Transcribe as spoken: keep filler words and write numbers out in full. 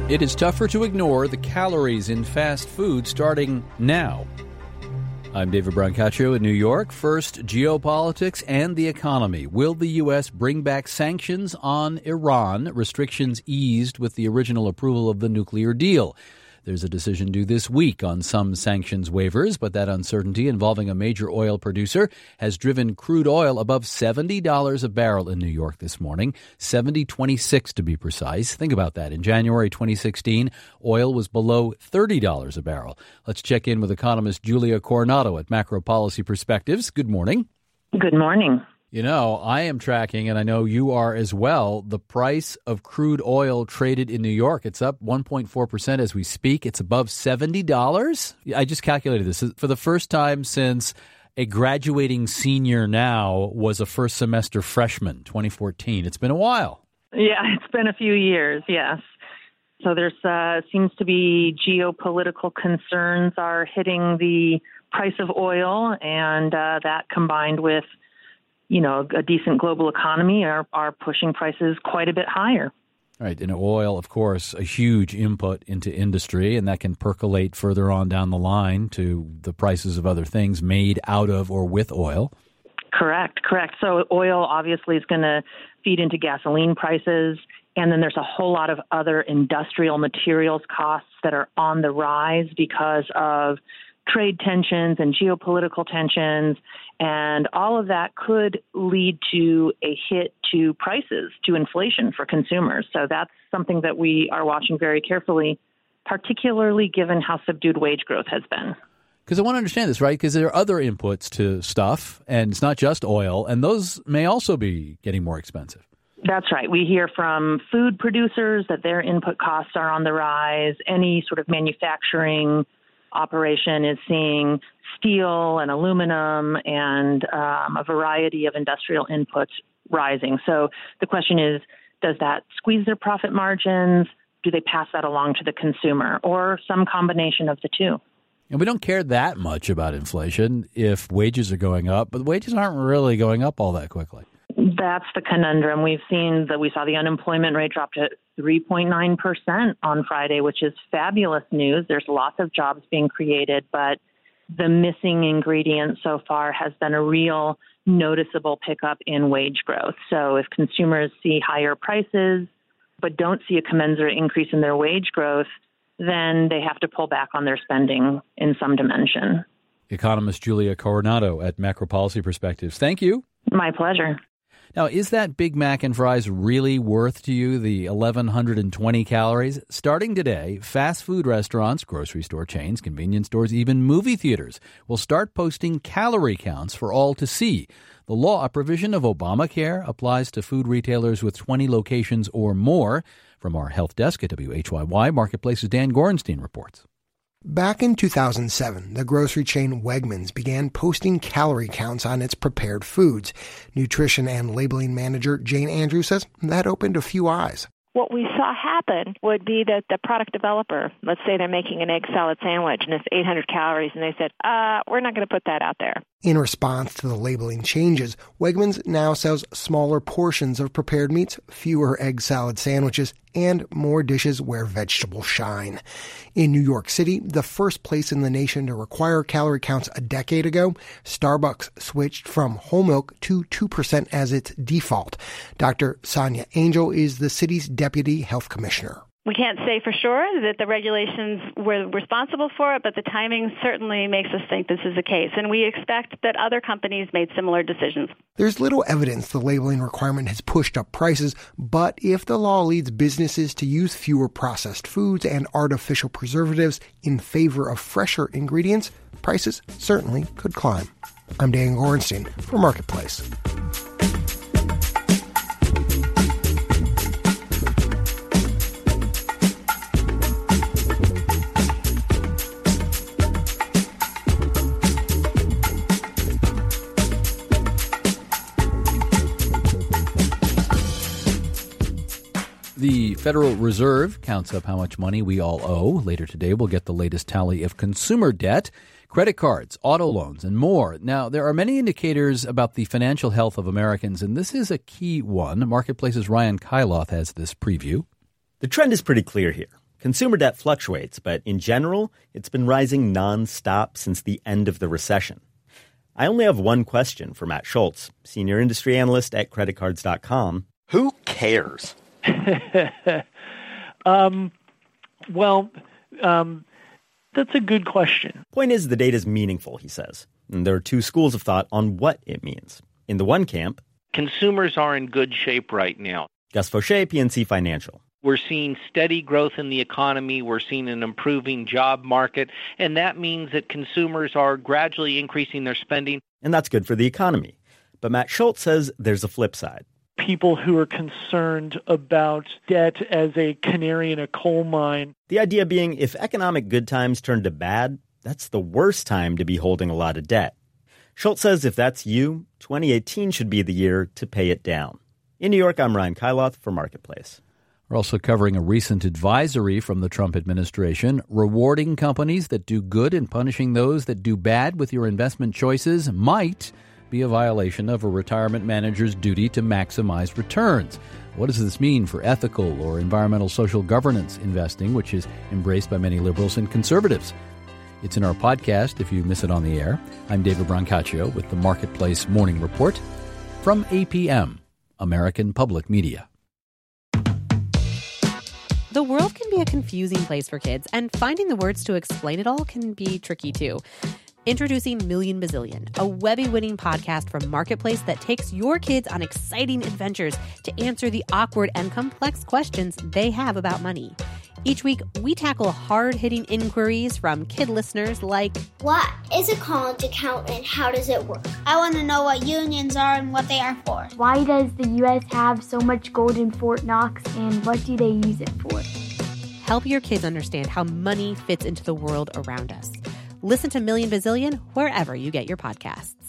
It is tougher to ignore the calories in fast food starting now. I'm David Brancaccio in New York. First, geopolitics and the economy. Will the U S bring back sanctions on Iran? Restrictions eased with the original approval of the nuclear deal. There's a decision due this week on some sanctions waivers, but that uncertainty involving a major oil producer has driven crude oil above seventy dollars a barrel in New York this morning, seventy twenty-six to be precise. Think about that. In January twenty sixteen, oil was below thirty dollars a barrel. Let's check in with economist Julia Coronado at Macro Policy Perspectives. Good morning. Good morning. You know, I am tracking, and I know you are as well, the price of crude oil traded in New York. It's up one point four percent as we speak. It's above seventy dollars. I just calculated this. For the first time since a graduating senior now was a first semester freshman, twenty fourteen. It's been a while. Yeah, it's been a few years, yes. So there's uh, seems to be geopolitical concerns are hitting the price of oil, and uh, that combined with you know, a decent global economy are, are pushing prices quite a bit higher. Right. And oil, of course, a huge input into industry, and that can percolate further on down the line to the prices of other things made out of or with oil. Correct, correct. So oil obviously is going to feed into gasoline prices, and then there's a whole lot of other industrial materials costs that are on the rise because of trade tensions and geopolitical tensions, and all of that could lead to a hit to prices, to inflation for consumers. So that's something that we are watching very carefully, particularly given how subdued wage growth has been. Because I want to understand this, right? Because there are other inputs to stuff, and it's not just oil, and those may also be getting more expensive. That's right. We hear from food producers that their input costs are on the rise. Any sort of manufacturing operation is seeing steel and aluminum and um, a variety of industrial inputs rising. So the question is, does that squeeze their profit margins? Do they pass that along to the consumer, or some combination of the two? And we don't care that much about inflation if wages are going up, but wages aren't really going up all that quickly. That's the conundrum. We've seen that we saw the unemployment rate drop to three point nine percent on Friday, which is fabulous news. There's lots of jobs being created, but the missing ingredient so far has been a real noticeable pickup in wage growth. So if consumers see higher prices but don't see a commensurate increase in their wage growth, then they have to pull back on their spending in some dimension. Economist Julia Coronado at Macro Policy Perspectives. Thank you. My pleasure. Now, is that Big Mac and fries really worth to you the eleven twenty calories? Starting today, fast food restaurants, grocery store chains, convenience stores, even movie theaters will start posting calorie counts for all to see. The law, a provision of Obamacare, applies to food retailers with twenty locations or more. From our health desk at W H Y Y, Marketplace's Dan Gorenstein reports. Back in two thousand seven, the grocery chain Wegmans began posting calorie counts on its prepared foods. Nutrition and labeling manager Jane Andrews says that opened a few eyes. What we saw happen would be that the product developer, let's say they're making an egg salad sandwich and it's eight hundred calories, and they said, uh, we're not going to put that out there. In response to the labeling changes, Wegmans now sells smaller portions of prepared meats, fewer egg salad sandwiches, and more dishes where vegetables shine. In New York City, the first place in the nation to require calorie counts a decade ago, Starbucks switched from whole milk to two percent as its default. Doctor Sonia Angel is the city's deputy health commissioner. We can't say for sure that the regulations were responsible for it, but the timing certainly makes us think this is the case. And we expect that other companies made similar decisions. There's little evidence the labeling requirement has pushed up prices, but if the law leads businesses to use fewer processed foods and artificial preservatives in favor of fresher ingredients, prices certainly could climb. I'm Dan Gorenstein for Marketplace. The Federal Reserve counts up how much money we all owe. Later today, we'll get the latest tally of consumer debt, credit cards, auto loans, and more. Now, there are many indicators about the financial health of Americans, and this is a key one. Marketplace's Ryan Kailath has this preview. The trend is pretty clear here. Consumer debt fluctuates, but in general, it's been rising nonstop since the end of the recession. I only have one question for Matt Schultz, senior industry analyst at credit cards dot com. Who cares? um, well, um, that's a good question. Point is, the data is meaningful, he says. And there are two schools of thought on what it means. In the one camp, consumers are in good shape right now. Gus Fauché, P N C Financial. We're seeing steady growth in the economy. We're seeing an improving job market. And that means that consumers are gradually increasing their spending. And that's good for the economy. But Matt Schultz says there's a flip side. People who are concerned about debt as a canary in a coal mine. The idea being, if economic good times turn to bad, that's the worst time to be holding a lot of debt. Schultz says if that's you, twenty eighteen should be the year to pay it down. In New York, I'm Ryan Kyloth for Marketplace. We're also covering a recent advisory from the Trump administration, rewarding companies that do good and punishing those that do bad with your investment choices might be a violation of a retirement manager's duty to maximize returns. What does this mean for ethical or environmental social governance investing, which is embraced by many liberals and conservatives? It's in our podcast if you miss it on the air. I'm David Brancaccio with the Marketplace Morning Report from A P M, American Public Media. The world can be a confusing place for kids, and finding the words to explain it all can be tricky too. Introducing Million Bazillion, a Webby-winning podcast from Marketplace that takes your kids on exciting adventures to answer the awkward and complex questions they have about money. Each week, we tackle hard-hitting inquiries from kid listeners like, what is a college account and how does it work? I want to know what unions are and what they are for. Why does the U S have so much gold in Fort Knox and what do they use it for? Help your kids understand how money fits into the world around us. Listen to Million Bazillion wherever you get your podcasts.